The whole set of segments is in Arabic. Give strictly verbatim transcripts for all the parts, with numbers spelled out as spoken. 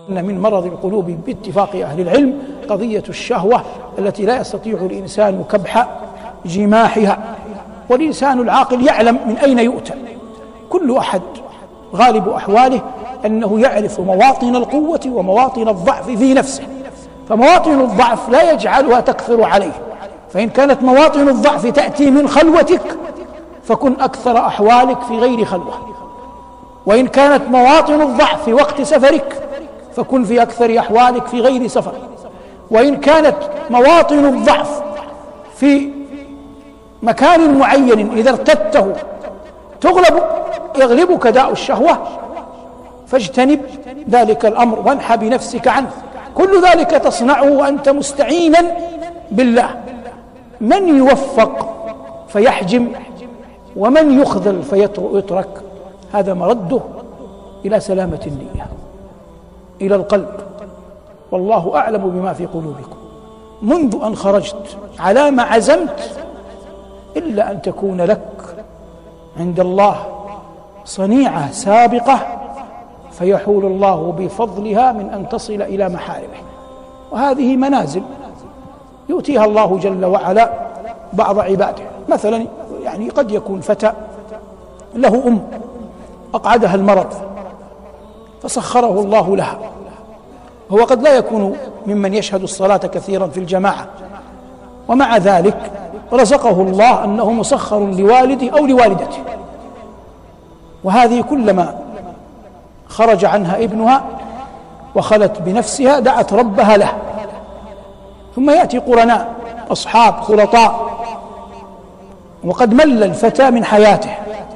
إن من مرض القلوب باتفاق أهل العلم قضية الشهوة التي لا يستطيع الإنسان كبح جماحها. والإنسان العاقل يعلم من أين يؤتى. كل أحد غالب أحواله أنه يعرف مواطن القوة ومواطن الضعف في نفسه، فمواطن الضعف لا يجعلها تكثر عليه. فإن كانت مواطن الضعف تأتي من خلوتك فكن أكثر أحوالك في غير خلوة، وإن كانت مواطن الضعف في وقت سفرك فكن في أكثر أحوالك في غير سفر، وإن كانت مواطن الضعف في مكان معين إذا ارتدته تغلب يغلبك داء الشهوة فاجتنب ذلك الأمر وانحى بنفسك عنه. كل ذلك تصنعه وأنت مستعينا بالله. من يوفق فيحجم ومن يخذل فيترك، هذا مرده إلى سلامة النية، إلى القلب. والله أعلم بما في قلوبكم. منذ أن خرجت على ما عزمت إلا أن تكون لك عند الله صنيعة سابقة فيحول الله بفضلها من أن تصل إلى محارمه. وهذه منازل يؤتيها الله جل وعلا بعض عباده. مثلا يعني قد يكون فتى له أم أقعدها المرض فسخره الله لها، هو قد لا يكون ممن يشهد الصلاة كثيرا في الجماعة، ومع ذلك رزقه الله أنه مسخر لوالده أو لوالدته. وهذه كلما خرج عنها ابنها وخلت بنفسها دعت ربها له. ثم يأتي قرناء أصحاب خلطاء وقد مل الفتى من حياته،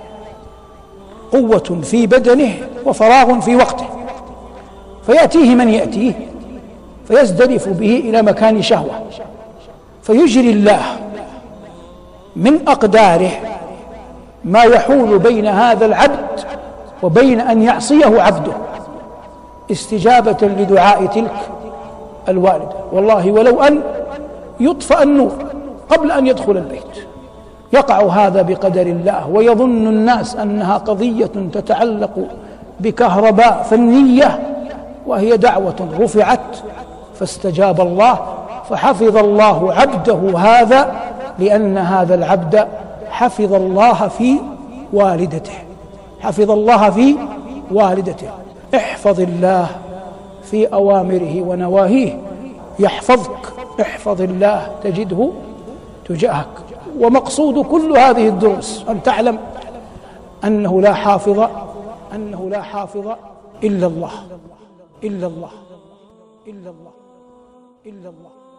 قوة في بدنه وفراغ في وقته، فيأتيه من يأتيه فيزدرف به إلى مكان شهوة، فيجري الله من أقداره ما يحول بين هذا العبد وبين أن يعصيه عبده استجابة لدعاء تلك الوالدة. والله ولو أن يطفأ النور قبل أن يدخل البيت يقع هذا بقدر الله، ويظن الناس أنها قضية تتعلق بكهرباء فنية، وهي دعوة رفعت فاستجاب الله فحفظ الله عبده هذا، لأن هذا العبد حفظ الله في والدته، حفظ الله في والدته. احفظ الله في أوامره ونواهيه يحفظك، احفظ الله تجده تجاهك. ومقصود كل هذه الدروس أن تعلم أنه لا حافظ أنه لا حافظ إلا الله إلا الله إلا الله إلا الله.